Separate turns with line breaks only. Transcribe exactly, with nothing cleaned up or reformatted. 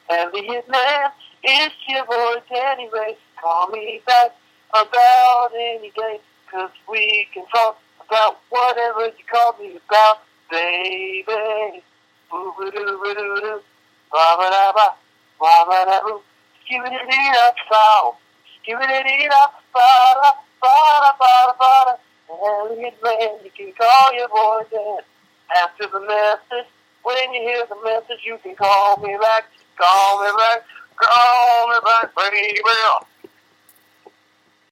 Elliot man, it's your boy Danny Ray. Call me back about any day, cause we can talk about whatever you call me about, baby. Boo-ba-doo-ba-doo-doo, ba-ba-da-ba, ba-ba-da-boo. Skibidi-dee-da-bow, skibidi-dee-da-ba-da, ba-da-ba-da-ba-da. Elliot man, you can call your boy Dan. After the message, when you hear the message, you can call me back. Call me back, call me back, baby.